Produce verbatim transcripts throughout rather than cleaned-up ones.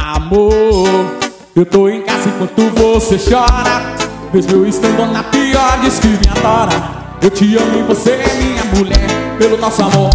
Amor, eu tô em casa enquanto você chora, mesmo eu estando na pior, diz que me adora. Eu te amo e você é minha mulher, pelo nosso amor.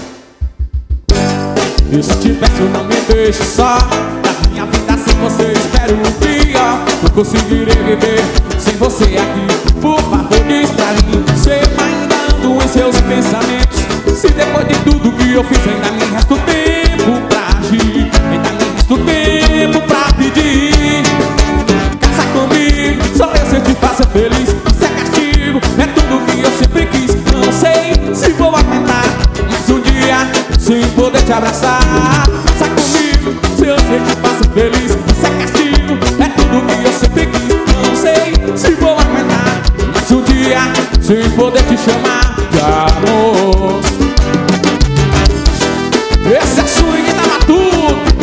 E se te peço, não me deixe só. Na minha vida sem você espero o pior. Não conseguirei viver sem você aqui. Por favor, diz pra mim, você ainda ando em seus pensamentos. Se depois de tudo que eu fiz ainda me resta tempo pra agir, ainda me resta tempo pra pedir. Casa comigo, só eu sei te faça feliz. Isso é castigo, é tudo que eu sempre quis. Não sei se vou aguentar mais um dia sem poder te abraçar. Casa comigo, se eu sei te faça feliz. Isso é castigo, é tudo que eu sempre quis. Não sei se vou aguentar mais um dia sem poder te chamar de amor. Esse é swing da Batuque.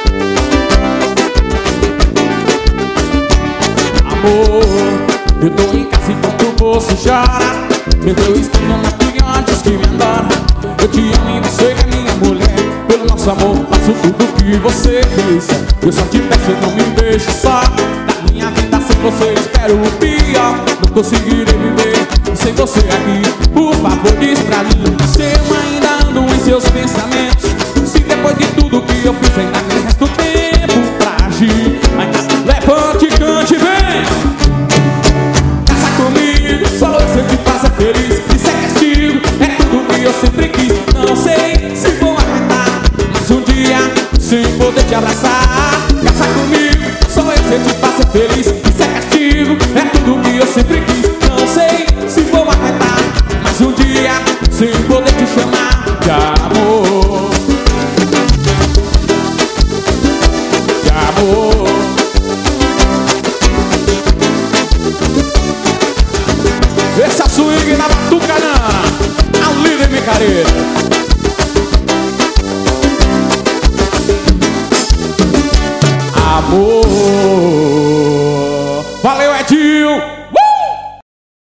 Amor, eu tô em casa enquanto você chora, mesmo eu estando na pior, diz que me adora. Eu te amo e você é minha mulher, pelo nosso amor faço tudo que você quiser. Eu só te peço, não me deixe só. Na minha vida sem você espero o pior. Não conseguirei viver sem você aqui. Por favor, diz pra mim, se eu ainda ando em seus pensamentos. Se depois de tudo que eu fiz ainda me resta tempo pra agir, ainda levante, cante, vem. Casa comigo, só eu sei te faça feliz. Isso é castigo, é tudo que eu sempre quis. Não sei se vou aguentar mais um dia sem poder te abraçar. Casa comigo, só eu sei te faça feliz. Isso é castigo, é tudo que eu sempre quis. Não sei se vou aguentar mais um dia sem poder te chamar de amor. De amor. Esse é o swing na Batucanã, a líder micareira. Amor,